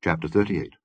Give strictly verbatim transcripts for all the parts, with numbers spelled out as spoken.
Chapter thirty-eight.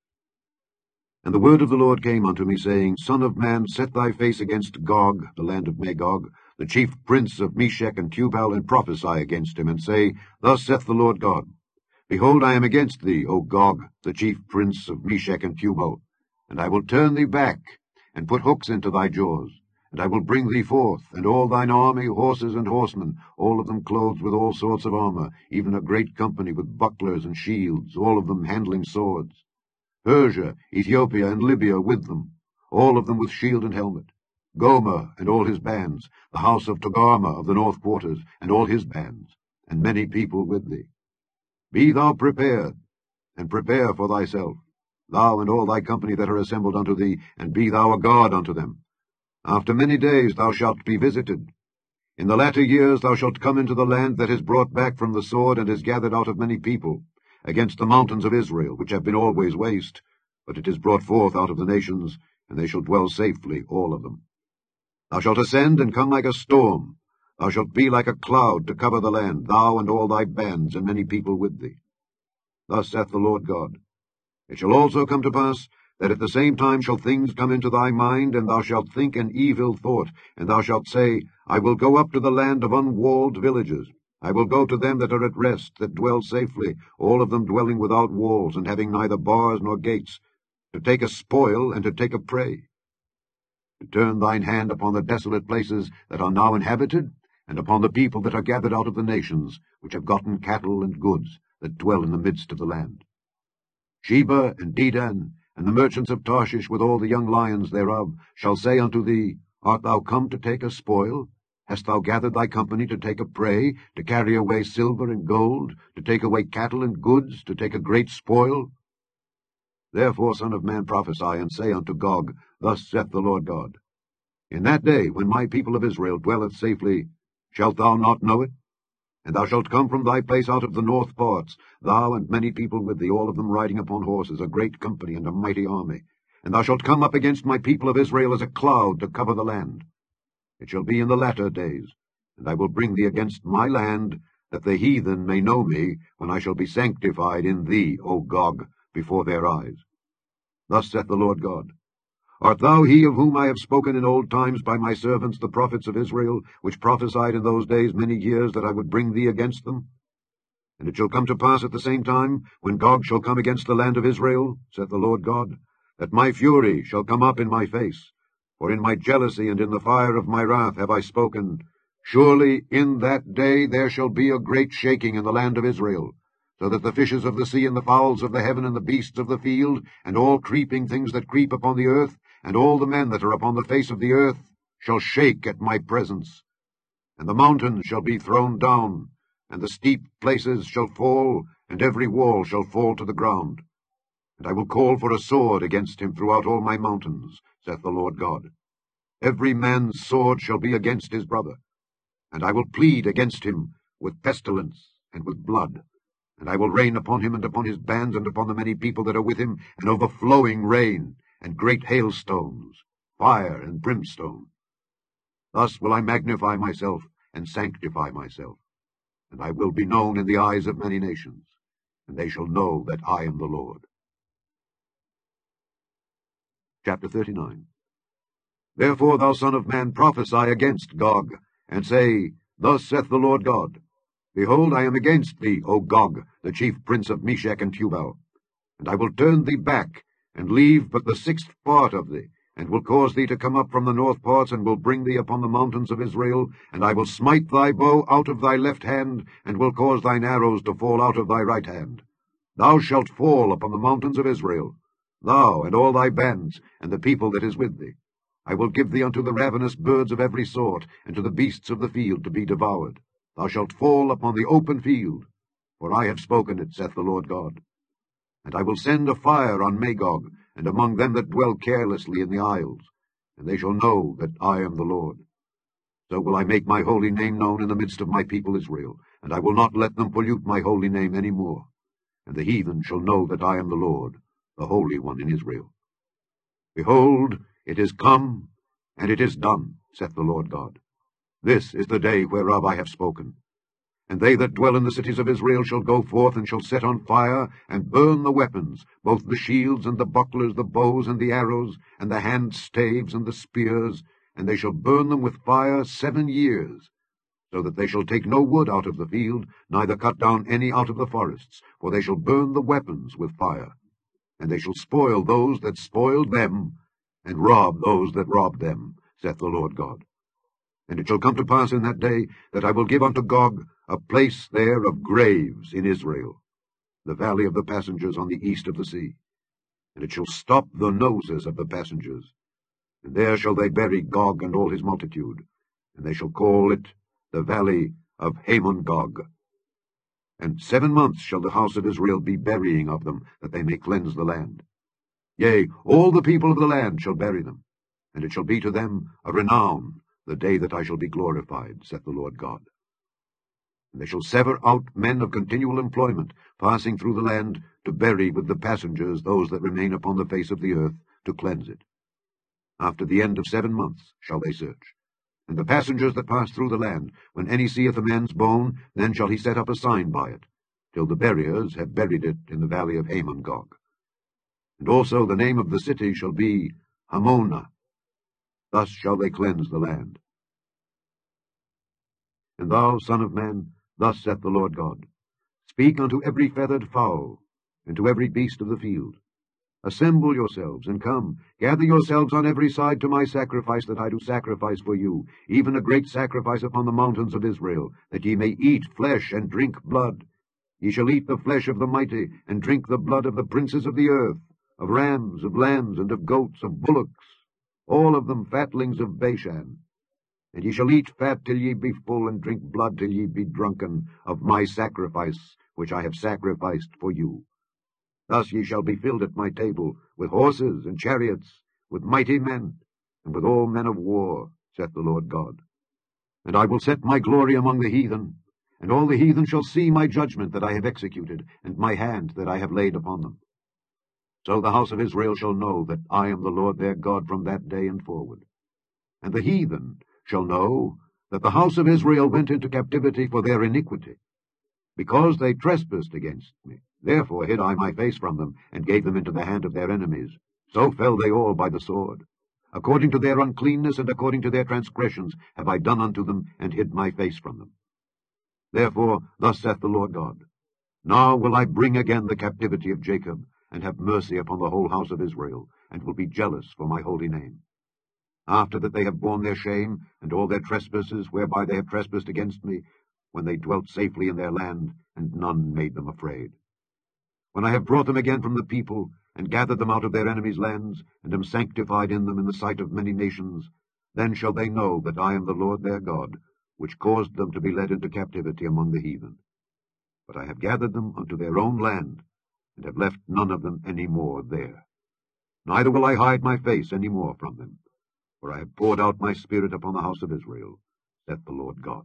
And the word of the Lord came unto me, saying, Son of man, set thy face against Gog, the land of Magog, the chief prince of Meshech and Tubal, and prophesy against him, and say, Thus saith the Lord God, Behold, I am against thee, O Gog, the chief prince of Meshech and Tubal, and I will turn thee back, and put hooks into thy jaws, and I will bring thee forth, and all thine army, horses and horsemen, all of them clothed with all sorts of armour, even a great company with bucklers and shields, all of them handling swords. Persia, Ethiopia, and Libya with them, all of them with shield and helmet. Gomer and all his bands, the house of Togarmah of the north quarters, and all his bands, and many people with thee. Be thou prepared, and prepare for thyself, thou and all thy company that are assembled unto thee, and be thou a guard unto them. After many days thou shalt be visited. In the latter years thou shalt come into the land that is brought back from the sword, and is gathered out of many people, against the mountains of Israel, which have been always waste, but it is brought forth out of the nations, and they shall dwell safely, all of them. Thou shalt ascend and come like a storm. Thou shalt be like a cloud to cover the land, thou and all thy bands, and many people with thee. Thus saith the Lord God, It shall also come to pass, that at the same time shall things come into thy mind, and thou shalt think an evil thought, and thou shalt say, I will go up to the land of unwalled villages. I will go to them that are at rest, that dwell safely, all of them dwelling without walls, and having neither bars nor gates, to take a spoil and to take a prey. To turn thine hand upon the desolate places that are now inhabited, and upon the people that are gathered out of the nations, which have gotten cattle and goods, that dwell in the midst of the land. Sheba and Dedan, and the merchants of Tarshish with all the young lions thereof, shall say unto thee, Art thou come to take a spoil? Hast thou gathered thy company to take a prey, to carry away silver and gold, to take away cattle and goods, to take a great spoil? Therefore, Son of man, prophesy, and say unto Gog, Thus saith the Lord God, In that day, when my people of Israel dwelleth safely, shalt thou not know it? And thou shalt come from thy place out of the north parts, thou and many people with thee, all of them riding upon horses, a great company and a mighty army. And thou shalt come up against my people of Israel as a cloud to cover the land. It shall be in the latter days, and I will bring thee against my land, that the heathen may know me, when I shall be sanctified in thee, O Gog, before their eyes. Thus saith the Lord God, Art thou he of whom I have spoken in old times by my servants the prophets of Israel, which prophesied in those days many years that I would bring thee against them? And it shall come to pass at the same time, when Gog shall come against the land of Israel, saith the Lord God, that my fury shall come up in my face. For in my jealousy and in the fire of my wrath have I spoken, Surely in that day there shall be a great shaking in the land of Israel, so that the fishes of the sea and the fowls of the heaven and the beasts of the field, and all creeping things that creep upon the earth, and all the men that are upon the face of the earth, shall shake at my presence. And the mountains shall be thrown down, and the steep places shall fall, and every wall shall fall to the ground. And I will call for a sword against him throughout all my mountains, saith the Lord God. Every man's sword shall be against his brother. And I will plead against him with pestilence and with blood. And I will rain upon him and upon his bands and upon the many people that are with him, an overflowing rain, and great hailstones, fire and brimstone. Thus will I magnify myself and sanctify myself. And I will be known in the eyes of many nations, and they shall know that I am the Lord. Chapter thirty-nine. Therefore, thou son of man, prophesy against Gog, and say, Thus saith the Lord God, Behold, I am against thee, O Gog, the chief prince of Meshech and Tubal. And I will turn thee back, and leave but the sixth part of thee, and will cause thee to come up from the north parts, and will bring thee upon the mountains of Israel, and I will smite thy bow out of thy left hand, and will cause thine arrows to fall out of thy right hand. Thou shalt fall upon the mountains of Israel, thou and all thy bands, and the people that is with thee. I will give thee unto the ravenous birds of every sort, and to the beasts of the field to be devoured. Thou shalt fall upon the open field, for I have spoken it, saith the Lord God. And I will send a fire on Magog, and among them that dwell carelessly in the isles, and they shall know that I am the Lord. So will I make my holy name known in the midst of my people Israel, and I will not let them pollute my holy name any more. And the heathen shall know that I am the Lord, the Holy One in Israel. Behold, it is come, and it is done, saith the Lord God. This is the day whereof I have spoken. And they that dwell in the cities of Israel shall go forth, and shall set on fire, and burn the weapons, both the shields and the bucklers, the bows and the arrows, and the hand-staves and the spears, and they shall burn them with fire seven years, so that they shall take no wood out of the field, neither cut down any out of the forests, for they shall burn the weapons with fire. And they shall spoil those that spoiled them, and rob those that robbed them, saith the Lord God. And it shall come to pass in that day that I will give unto Gog a place there of graves in Israel, the valley of the passengers on the east of the sea. And it shall stop the noses of the passengers, and there shall they bury Gog and all his multitude, and they shall call it the valley of Hamon-Gog. And seven months shall the house of Israel be burying of them, that they may cleanse the land. Yea, all the people of the land shall bury them, and it shall be to them a renown, the day that I shall be glorified, saith the Lord God. And they shall sever out men of continual employment, passing through the land, to bury with the passengers those that remain upon the face of the earth, to cleanse it. After the end of seven months shall they search. And the passengers that pass through the land, when any seeth a man's bone, then shall he set up a sign by it, till the buriers have buried it in the valley of Hamon-Gog. And also the name of the city shall be Hamona. Thus shall they cleanse the land. And thou, son of man, thus saith the Lord God, speak unto every feathered fowl, and to every beast of the field. Assemble yourselves, and come, gather yourselves on every side to my sacrifice that I do sacrifice for you, even a great sacrifice upon the mountains of Israel, that ye may eat flesh and drink blood. Ye shall eat the flesh of the mighty, and drink the blood of the princes of the earth, of rams, of lambs, and of goats, of bullocks, all of them fatlings of Bashan. And ye shall eat fat till ye be full, and drink blood till ye be drunken, of my sacrifice which I have sacrificed for you. Thus ye shall be filled at my table, with horses and chariots, with mighty men, and with all men of war, saith the Lord God. And I will set my glory among the heathen, and all the heathen shall see my judgment that I have executed, and my hand that I have laid upon them. So the house of Israel shall know that I am the Lord their God from that day and forward. And the heathen shall know that the house of Israel went into captivity for their iniquity, because they trespassed against me. Therefore hid I my face from them, and gave them into the hand of their enemies. So fell they all by the sword. According to their uncleanness and according to their transgressions have I done unto them, and hid my face from them. Therefore thus saith the Lord God, now will I bring again the captivity of Jacob, and have mercy upon the whole house of Israel, and will be jealous for my holy name. After that they have borne their shame, and all their trespasses whereby they have trespassed against me, when they dwelt safely in their land, and none made them afraid. When I have brought them again from the people, and gathered them out of their enemies' lands, and am sanctified in them in the sight of many nations, then shall they know that I am the Lord their God, which caused them to be led into captivity among the heathen. But I have gathered them unto their own land, and have left none of them any more there. Neither will I hide my face any more from them, for I have poured out my spirit upon the house of Israel, saith the Lord God.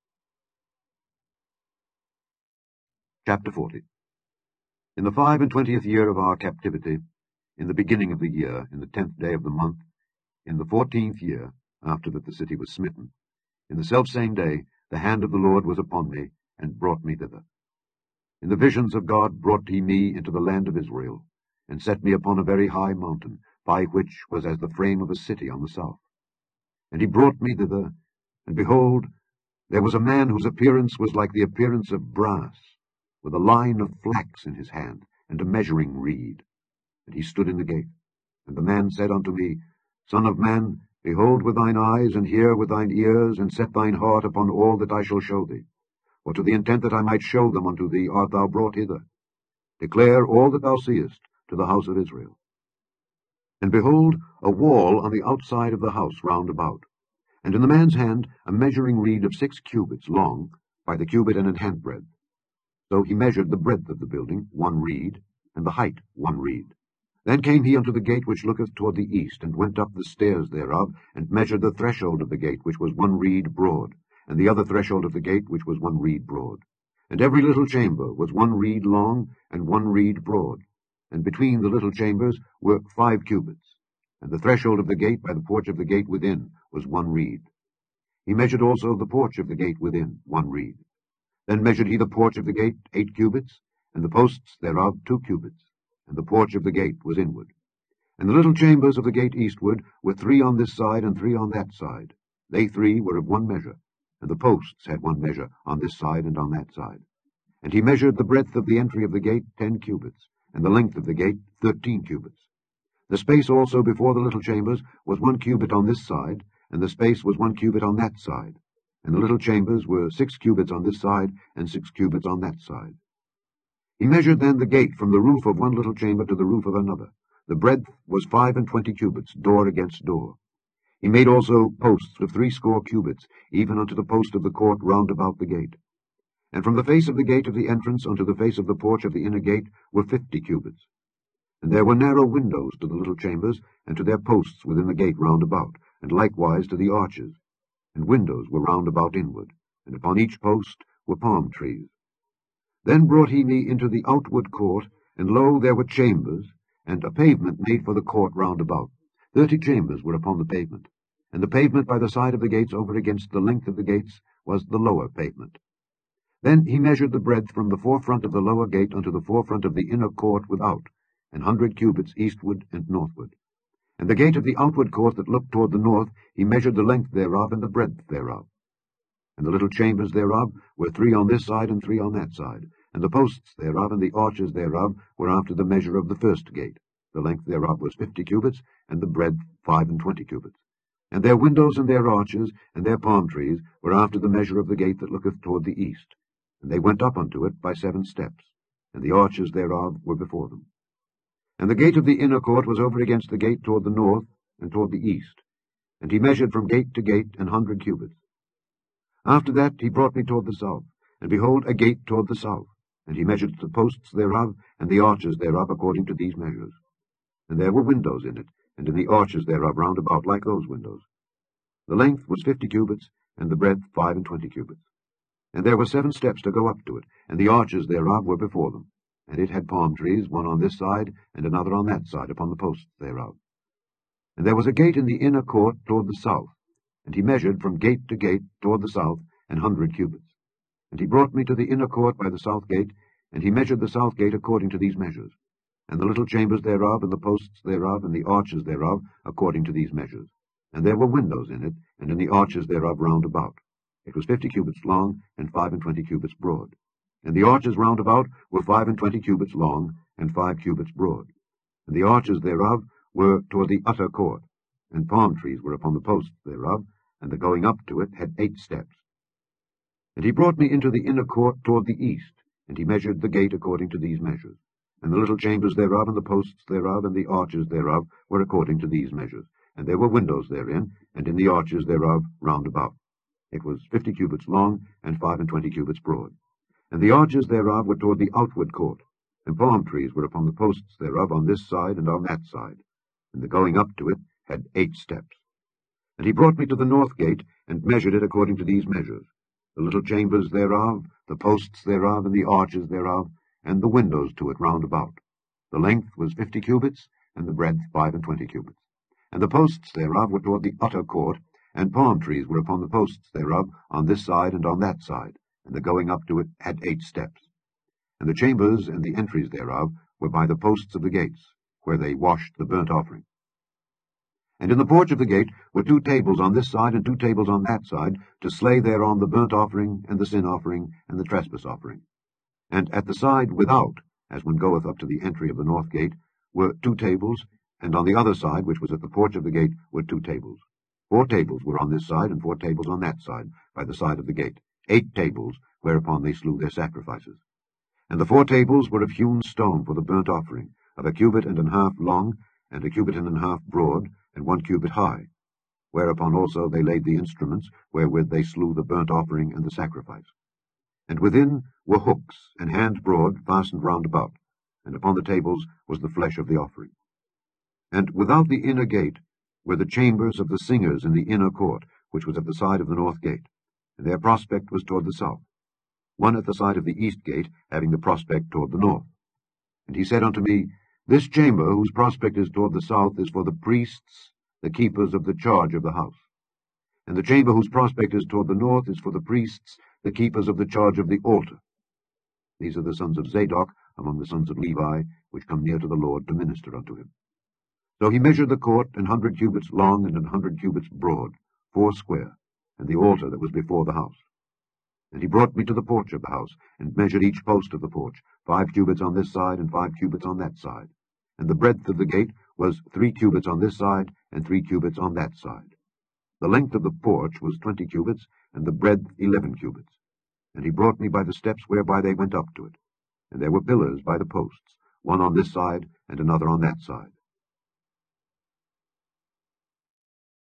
Chapter forty. In the five and twentieth year of our captivity, in the beginning of the year, in the tenth day of the month, in the fourteenth year, after that the city was smitten, in the selfsame day the hand of the Lord was upon me, and brought me thither. In the visions of God brought he me into the land of Israel, and set me upon a very high mountain, by which was as the frame of a city on the south. And he brought me thither, and behold, there was a man whose appearance was like the appearance of brass, with a line of flax in his hand, and a measuring reed. And he stood in the gate. And the man said unto me, Son of man, behold with thine eyes, and hear with thine ears, and set thine heart upon all that I shall show thee. For to the intent that I might show them unto thee art thou brought hither. Declare all that thou seest to the house of Israel. And behold, a wall on the outside of the house round about, and in the man's hand a measuring reed of six cubits long, by the cubit and an handbreadth. So he measured the breadth of the building, one reed, and the height one reed. Then came he unto the gate which looketh toward the east, and went up the stairs thereof, and measured the threshold of the gate, which was one reed broad, and the other threshold of the gate, which was one reed broad. And every little chamber was one reed long, and one reed broad. And between the little chambers were five cubits. And the threshold of the gate by the porch of the gate within was one reed. He measured also the porch of the gate within, one reed. Then measured he the porch of the gate eight cubits, and the posts thereof two cubits, and the porch of the gate was inward. And the little chambers of the gate eastward were three on this side and three on that side. They three were of one measure, and the posts had one measure on this side and on that side. And he measured the breadth of the entry of the gate ten cubits, and the length of the gate thirteen cubits. The space also before the little chambers was one cubit on this side, and the space was one cubit on that side. And the little chambers were six cubits on this side, and six cubits on that side. He measured then the gate from the roof of one little chamber to the roof of another. The breadth was five and twenty cubits, door against door. He made also posts of threescore cubits, even unto the post of the court round about the gate. And from the face of the gate of the entrance unto the face of the porch of the inner gate were fifty cubits. And there were narrow windows to the little chambers, and to their posts within the gate round about, and likewise to the arches. And windows were round about inward, and upon each post were palm trees. Then brought he me into the outward court, and lo, there were chambers, and a pavement made for the court round about. Thirty chambers were upon the pavement, and the pavement by the side of the gates over against the length of the gates was the lower pavement. Then he measured the breadth from the forefront of the lower gate unto the forefront of the inner court without, an hundred cubits eastward and northward. And the gate of the outward court that looked toward the north, he measured the length thereof and the breadth thereof. And the little chambers thereof were three on this side and three on that side, and the posts thereof and the arches thereof were after the measure of the first gate. The length thereof was fifty cubits, and the breadth five and twenty cubits. And their windows and their arches and their palm trees were after the measure of the gate that looketh toward the east. And they went up unto it by seven steps, and the arches thereof were before them. And the gate of the inner court was over against the gate toward the north and toward the east. And he measured from gate to gate an hundred cubits. After that he brought me toward the south, and behold, a gate toward the south. And he measured the posts thereof and the arches thereof according to these measures. And there were windows in it, and in the arches thereof round about like those windows. The length was fifty cubits, and the breadth five and twenty cubits. And there were seven steps to go up to it, and the arches thereof were before them. And it had palm trees, one on this side, and another on that side, upon the posts thereof. And there was a gate in the inner court toward the south, and he measured from gate to gate toward the south an hundred cubits. And he brought me to the inner court by the south gate, and he measured the south gate according to these measures, and the little chambers thereof, and the posts thereof, and the arches thereof, according to these measures. And there were windows in it, and in the arches thereof round about. It was fifty cubits long, and five and twenty cubits broad. And the arches round about were five and twenty cubits long, and five cubits broad. And the arches thereof were toward the utter court, and palm trees were upon the posts thereof, and the going up to it had eight steps. And he brought me into the inner court toward the east, and he measured the gate according to these measures. And the little chambers thereof, and the posts thereof, and the arches thereof were according to these measures. And there were windows therein, and in the arches thereof round about. It was fifty cubits long, and five and twenty cubits broad. And the arches thereof were toward the outward court, and palm trees were upon the posts thereof on this side and on that side. And the going up to it had eight steps. And he brought me to the north gate, and measured it according to these measures. The little chambers thereof, the posts thereof, and the arches thereof, and the windows to it round about. The length was fifty cubits, and the breadth five and twenty cubits. And the posts thereof were toward the utter court, and palm trees were upon the posts thereof on this side and on that side, and the going up to it had eight steps. And the chambers and the entries thereof were by the posts of the gates, where they washed the burnt offering. And in the porch of the gate were two tables on this side and two tables on that side, to slay thereon the burnt offering, and the sin offering, and the trespass offering. And at the side without, as one goeth up to the entry of the north gate, were two tables, and on the other side, which was at the porch of the gate, were two tables. Four tables were on this side, and four tables on that side, by the side of the gate, eight tables, whereupon they slew their sacrifices. And the four tables were of hewn stone for the burnt offering, of a cubit and an half long, and a cubit and an half broad, and one cubit high, whereupon also they laid the instruments wherewith they slew the burnt offering and the sacrifice. And within were hooks, an hand broad, fastened round about, and upon the tables was the flesh of the offering. And without the inner gate were the chambers of the singers in the inner court, which was at the side of the north gate, and their prospect was toward the south, one at the side of the east gate, having the prospect toward the north. And he said unto me, This chamber, whose prospect is toward the south, is for the priests, the keepers of the charge of the house. And the chamber whose prospect is toward the north is for the priests, the keepers of the charge of the altar. These are the sons of Zadok among the sons of Levi, which come near to the Lord to minister unto him. So he measured the court an hundred cubits long and an hundred cubits broad, four square, and the altar that was before the house. And he brought me to the porch of the house, and measured each post of the porch, five cubits on this side and five cubits on that side. And the breadth of the gate was three cubits on this side and three cubits on that side. The length of the porch was twenty cubits, and the breadth eleven cubits. And he brought me by the steps whereby they went up to it. And there were pillars by the posts, one on this side and another on that side.